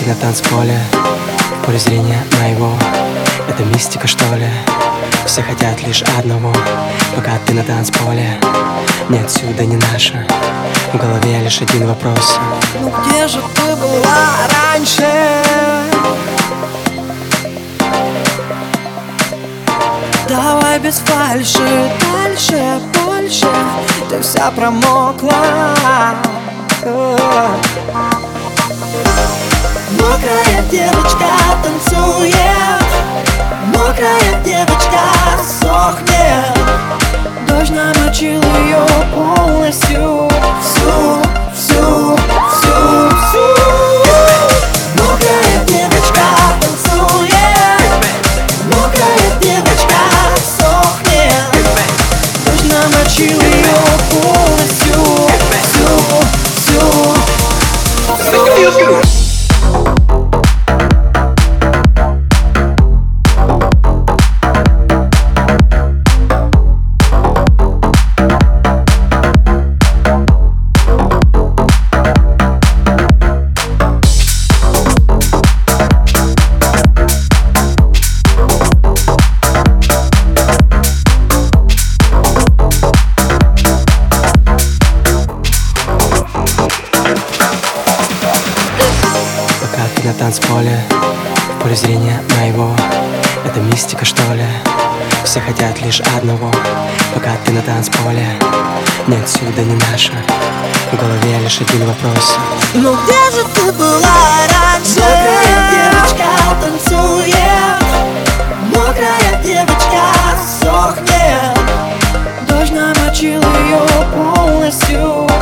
на танцполе, в поле зрения моего. Это мистика, что ли? Все хотят лишь одного. Пока ты на танцполе, ни отсюда, ни наша. В голове лишь один вопрос: ну где же ты была раньше? Давай без фальши, дальше, больше. Ты вся промокла. Мокрая девочка танцует, мокрая девочка сохнет. Дождь намочил ее полностью, всю, всю, всю, всю. Мокрая девочка танцует, мокрая девочка сохнет. Дождь намочил ее полностью, всю, всю, всю. На танцполе, в поле зрения моего. Это мистика, что ли? Все хотят лишь одного. Пока ты на танцполе, ни отсюда, ни наша. В голове лишь один вопрос: ну где же ты была раньше? Мокрая девочка танцует, мокрая девочка сохнет. Дождь намочил ее полностью.